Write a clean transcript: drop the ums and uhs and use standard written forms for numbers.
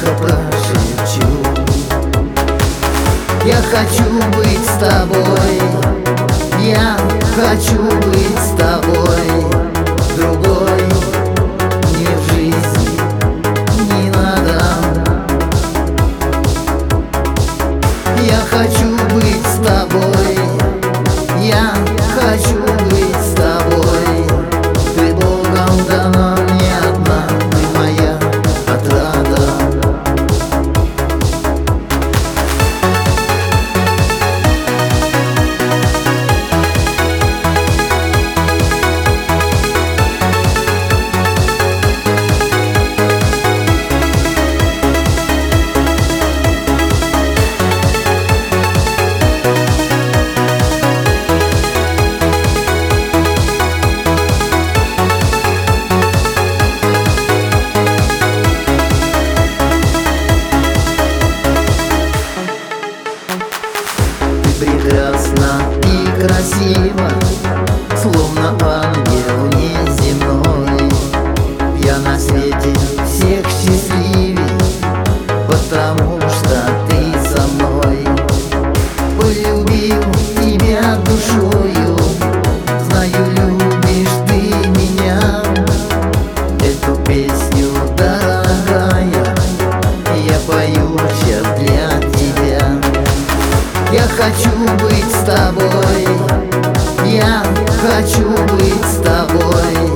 тихо прошепчу: я хочу быть с тобой, я хочу быть с тобой. Другой мне в жизни не надо. Я хочу быть с тобой, я хочу быть с тобой. Ты Богом дана мне одна, ты моя отрада. Прекрасна и красива, словно ангел неземной. Я на свете всех счастливей, потому что ты со мной. Полюбил тебя душою, знаю, любишь ты меня. Эту песню, дорогая, я пою сейчас для тебя. Я хочу быть с тобой, я хочу быть с тобой.